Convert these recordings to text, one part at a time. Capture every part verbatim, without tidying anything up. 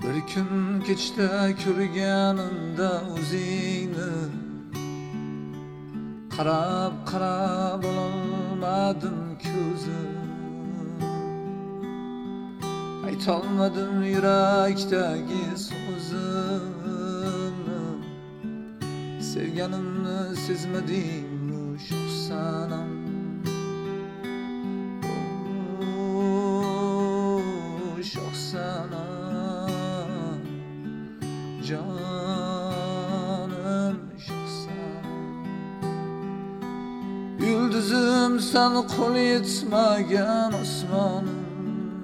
Bir kun kechda ko'rganimda o'zingni qarab qarab ololmadim ko'zim, aytolmadim yurakdagi so'zimni. Sevganimni sezmadingmi shoh sanam? Shoh sanam, jonim shoh sanam. Yulduzim sen qo'l yetmagan osmonim,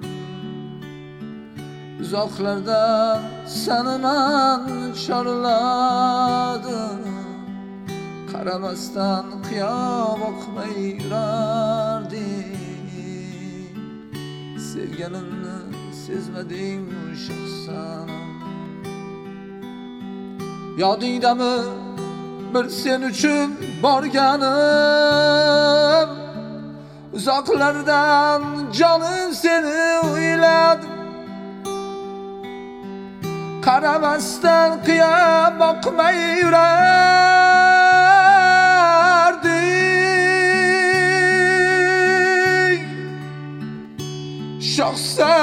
uzoqlardan seni man chorladim. Qaramasdan qiyo boqmay yurardim. Sevganimni sezmadingmi shoh sanam? Yodingdami bir sen uchun borganim, uzoqlardan jonim seni o'yladim. Qaramasdan qiyo boqmay yurardim. Shoh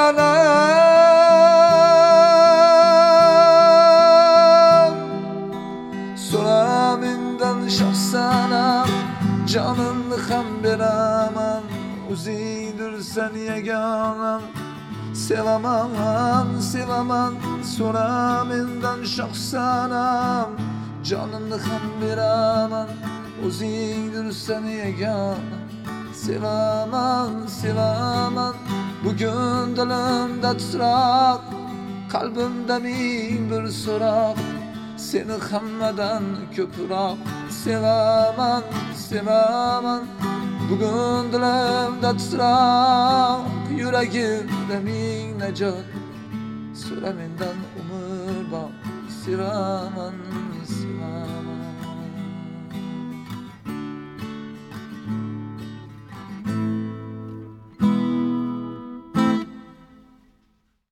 sanam, so'ra mendan shoh sanam. Jonimni ham beraman, o'zingdirsan yagonam. Sevaman, sevaman, so'ra mendan shoh sanam. Jonimni ham beraman, o'zingdirsan yagona. Sevaman, sevaman, bugun dilimda titroq, qalbimda ming bir so'roq. Seni hammadan ko'proq sevaman, sevaman, bugun dilimda titroq, yuragimda ming najot. So'ra mendan umr bor, sevaman, sevaman.